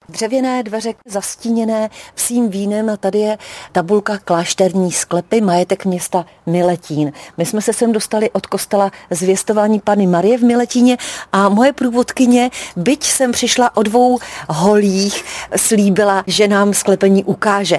Dřevěné dveře zastíněné psím vínem a tady je tabulka Klášterní sklepy, majetek města Miletín. My jsme se sem dostali od kostela Zvěstování Panny Marie v Miletíně a moje průvodkyně, byť jsem přišla o 2 holích, slíbila, že nám sklepení ukáže.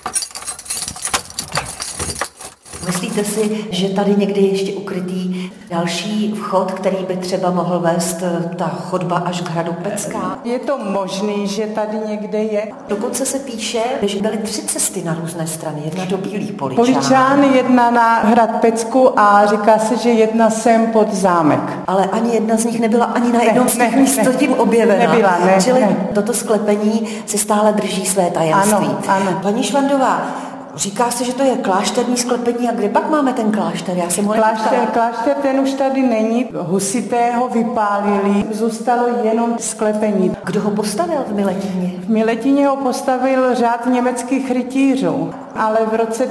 Myslíte si, že tady někdy ještě ukrytý další vchod, který by třeba mohl vést ta chodba až k hradu Pecká? Je to možný, že tady někde je. Dokonce se píše, že byly 3 cesty na různé strany. Jedna do Bílých Poličán, jedna na hrad Pecku a říká se, že jedna sem pod zámek. Ale ani jedna z nich nebyla ani na jednom z těch míst tím objevena. Nebyla, ne. Čili toto sklepení si stále drží své tajemství. Ano. Paní Švandová, říká se, že to je klášterní sklepení. A kde pak máme ten klášter? Já jsem Klášter ten už tady není. Husité ho vypálili. Zůstalo jenom sklepení. Kdo ho postavil v Miletíně? V Miletíně ho postavil řád německých rytířů. Ale v roce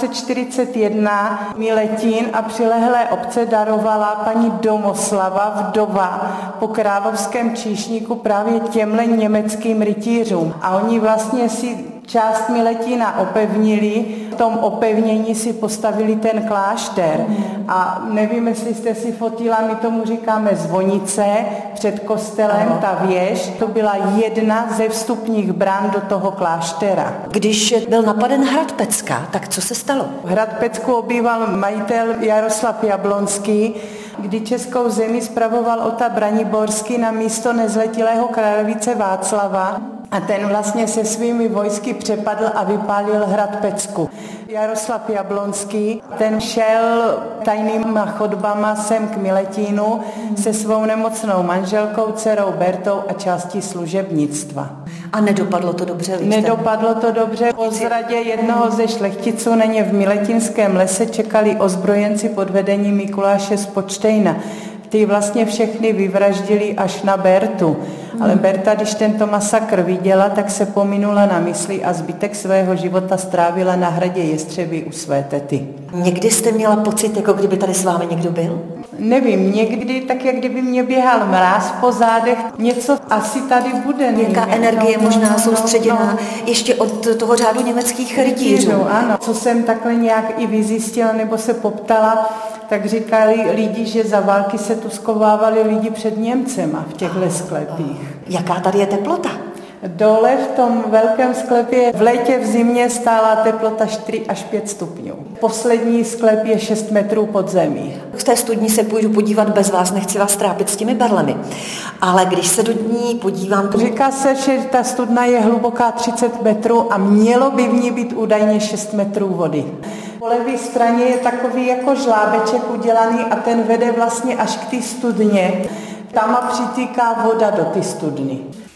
1241 Miletín a přilehlé obce darovala paní Domoslava, vdova, po královském číšníku právě těmhle německým rytířům. A oni vlastně si část Miletína opevnili, v tom opevnění si postavili ten klášter. A nevím, jestli jste si fotila, my tomu říkáme zvonice před kostelem, ta věž. To byla jedna ze vstupních brán do toho kláštera. Když byl napaden hrad Pecka, tak co se stalo? Hrad Pecku obýval majitel Jaroslav Jablonský, kdy českou zemi spravoval Ota Braniborský na místo nezletilého královice Václava. A ten vlastně se svými vojsky přepadl a vypálil hrad Pecku. Jaroslav Jablonský, ten šel tajnýma chodbama sem k Miletínu se svou nemocnou manželkou, dcerou Bertou a částí služebnictva. A nedopadlo to dobře? Nedopadlo to dobře. Po zradě jednoho ze šlechticů na ně v Miletínském lese čekali ozbrojenci pod vedením Mikuláše z Počtejna. Ty vlastně všechny vyvraždili až na Bertu. Ale Berta, když tento masakr viděla, tak se pominula na mysli a zbytek svého života strávila na hradě Jestřebí u své tety. Někdy jste měla pocit, jako kdyby tady s vámi někdo byl? Nevím, někdy tak, jak kdyby mě běhal mráz po zádech, něco asi tady bude. Nějaká energie možná soustředěná ještě od toho řádu německých rytířů. Ano, co jsem takhle nějak i vyzjistila nebo se poptala, tak říkali lidi, že za války se tu skovávali lidi před Němcema v těchto sklepích. Jaká tady je teplota? Dole v tom velkém sklepě v létě, v zimě stála teplota 4 až 5 stupňů. Poslední sklep je 6 metrů pod zemí. Z té studni se půjdu podívat bez vás, nechci vás trápit s těmi berlemi. Ale když se do ní podívám... Říká se, že ta studna je hluboká 30 metrů a mělo by v ní být údajně 6 metrů vody. Po levé straně je takový jako žlábeček udělaný a ten vede vlastně až k té studně. Tam a přitýká voda do té studny.